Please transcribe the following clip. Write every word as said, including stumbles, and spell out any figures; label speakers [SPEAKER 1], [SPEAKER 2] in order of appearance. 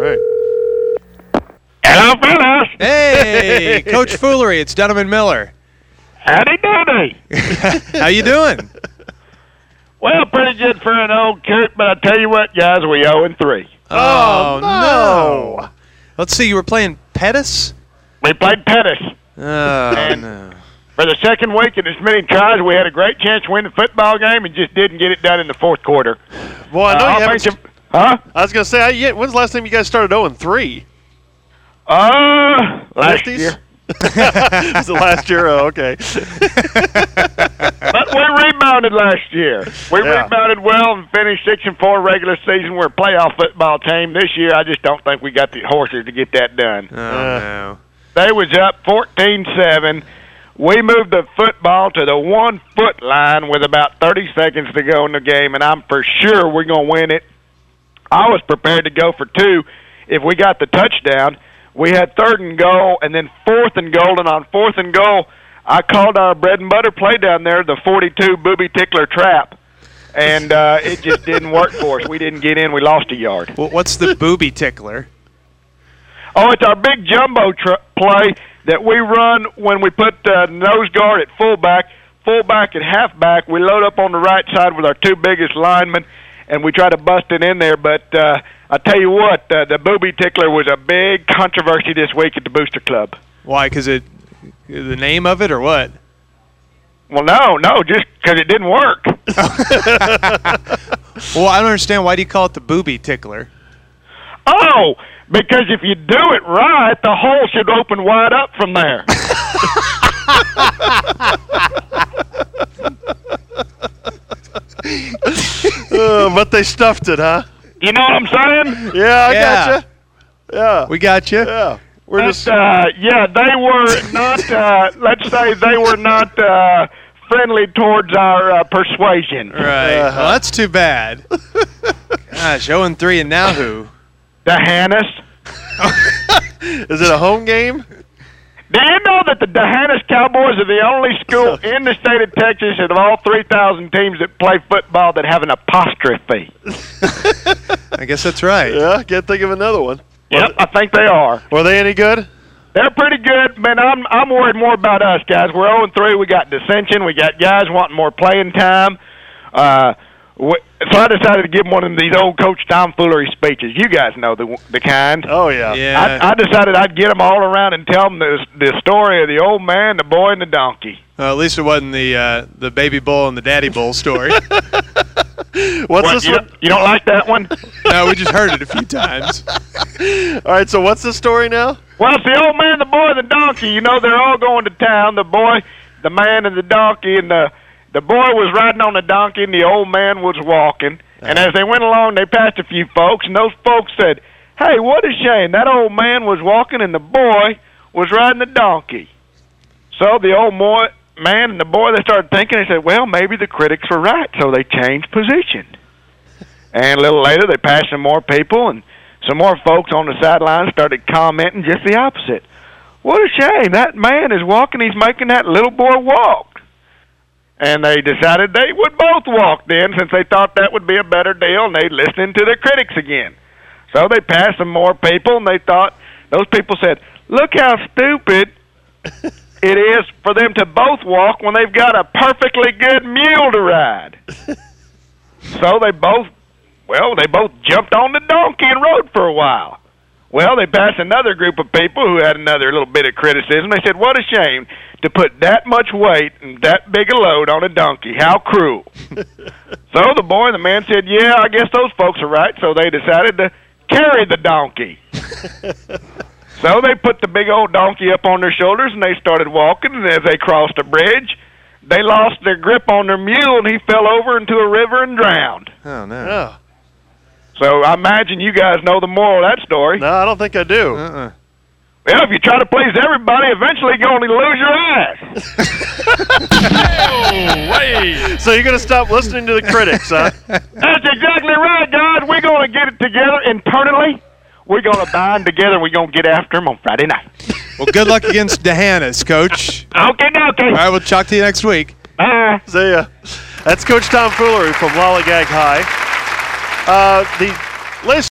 [SPEAKER 1] right.
[SPEAKER 2] Hello, fellas.
[SPEAKER 3] Hey, Coach Foolery, it's Dunham Miller.
[SPEAKER 2] Howdy doody.
[SPEAKER 3] How you doing?
[SPEAKER 2] Well, pretty good for an old Kurt, but I tell you what, guys, we oh and three.
[SPEAKER 3] Oh,
[SPEAKER 1] no.
[SPEAKER 3] no. Let's see, you were playing Pettis?
[SPEAKER 2] We played Pettis.
[SPEAKER 3] Oh,
[SPEAKER 2] And
[SPEAKER 3] no.
[SPEAKER 2] for the second week in as many tries, we had a great chance to win the football game and just didn't get it done in the fourth quarter.
[SPEAKER 1] Well, I know
[SPEAKER 2] Uh,
[SPEAKER 1] you haven't.
[SPEAKER 2] offensive- Huh?
[SPEAKER 1] I was going to say, I, yeah, when's the last time you guys started oh and three?
[SPEAKER 2] Uh, last
[SPEAKER 1] fifties?
[SPEAKER 2] year.
[SPEAKER 1] Was it last year? Oh, okay.
[SPEAKER 2] But we rebounded last year. We
[SPEAKER 1] Yeah.
[SPEAKER 2] rebounded well and finished six and four regular season. We're a playoff football team. This year, I just don't think we got the horses to get that done.
[SPEAKER 3] Oh,
[SPEAKER 1] Uh,
[SPEAKER 3] no.
[SPEAKER 2] They was up fourteen seven. We moved the football to the one-foot line with about thirty seconds to go in the game, and I'm for sure we're going to win it. I was prepared to go for two if we got the touchdown. We had third and goal, and then fourth and goal, and on fourth and goal, I called our bread and butter play down there, the forty-two booby tickler trap, and uh, it just didn't work for us. We didn't get in. We lost a yard.
[SPEAKER 3] Well, what's the booby tickler?
[SPEAKER 2] Oh, it's our big jumbo tr- play that we run when we put uh, nose guard at fullback, fullback at halfback. We load up on the right side with our two biggest linemen, and we try to bust it in there. But uh, I tell you what, uh, the booby tickler was a big controversy this week at the Booster Club.
[SPEAKER 3] Why? Because it, the name of it, or what?
[SPEAKER 2] Well, no, no, just because it didn't work.
[SPEAKER 3] Well, I don't understand. Why do you call it the booby tickler?
[SPEAKER 2] Oh, because if you do it right, the hole should open wide up from there.
[SPEAKER 1] uh, but they stuffed it, huh?
[SPEAKER 2] You know what I'm saying?
[SPEAKER 1] Yeah, I
[SPEAKER 3] Yeah.
[SPEAKER 1] gotcha. Yeah.
[SPEAKER 3] We got you.
[SPEAKER 1] yeah. We're
[SPEAKER 2] But,
[SPEAKER 1] just.
[SPEAKER 2] uh, yeah, they were not, uh, let's say they were not uh, friendly towards our uh, persuasion.
[SPEAKER 3] Right.
[SPEAKER 1] Uh-huh.
[SPEAKER 3] Well, that's too bad. Gosh, oh and three, and now who?
[SPEAKER 2] The Hannes.
[SPEAKER 1] Is it a home game?
[SPEAKER 2] Do you know that the D'Hanis Cowboys are the only school in the state of Texas out of all three thousand teams that play football that have an apostrophe?
[SPEAKER 3] I guess that's right.
[SPEAKER 1] Yeah, can't think of another one.
[SPEAKER 2] Yep, I think they are.
[SPEAKER 1] Were they any good?
[SPEAKER 2] They're pretty good, man. I'm I'm worried more about us, guys. We're oh and three. We got dissension. We got guys wanting more playing time. Uh, we, so I decided to give one of these old Coach Tom Foolery speeches. You guys know the the kind.
[SPEAKER 1] Oh, yeah.
[SPEAKER 3] Yeah.
[SPEAKER 2] I, I decided I'd get them all around and tell them the, the story of the old man, the boy, and the donkey.
[SPEAKER 3] Well, at least it wasn't the uh, the baby bull and the daddy bull story.
[SPEAKER 1] What's
[SPEAKER 2] What,
[SPEAKER 1] this
[SPEAKER 2] you,
[SPEAKER 1] one?
[SPEAKER 2] don't, you don't like that one?
[SPEAKER 3] No, we just heard it a few times.
[SPEAKER 1] All right, so what's the story now?
[SPEAKER 2] Well, it's the old man, the boy, and the donkey. You know, they're all going to town. The boy, the man, and the donkey. And the, the boy was riding on the donkey, and the old man was walking. And as they went along, they passed a few folks, and those folks said, "Hey, what a shame. That old man was walking, and the boy was riding the donkey." So the old boy, man and the boy, they started thinking. They said, well, maybe the critics were right, so they changed position. And a little later, they passed some more people, and some more folks on the sidelines started commenting just the opposite. What a shame. That man is walking. He's making that little boy walk. And they decided they would both walk then, since they thought that would be a better deal, and they listened to the critics again. So they passed some more people, and they thought, those people said, look how stupid it is for them to both walk when they've got a perfectly good mule to ride. So they both, well, they both jumped on the donkey and rode for a while. Well, they passed another group of people who had another little bit of criticism. They said, what a shame to put that much weight and that big a load on a donkey. How cruel. So the boy and the man said, yeah, I guess those folks are right. So they decided to carry the donkey. So they put the big old donkey up on their shoulders, and they started walking, and as they crossed a bridge, they lost their grip on their mule, and he fell over into a river and drowned.
[SPEAKER 3] Oh, no.
[SPEAKER 1] Oh.
[SPEAKER 2] So I imagine you guys know the moral of that story.
[SPEAKER 1] No, I don't think I do.
[SPEAKER 3] Uh-uh.
[SPEAKER 2] Well, if you try to please everybody, eventually you're going to lose your ass.
[SPEAKER 1] So you're going to stop listening to the critics, huh?
[SPEAKER 2] That's exactly right, guys. We're going to get it together internally. We're going to bind together, and we're going to get after them on Friday night.
[SPEAKER 3] Well, good luck against D'Hanis, Coach.
[SPEAKER 2] Okay, okay.
[SPEAKER 3] All right, we'll talk to you next week.
[SPEAKER 2] Bye.
[SPEAKER 1] See ya. That's Coach Tom Foolery from Lollygag High. Uh, the latest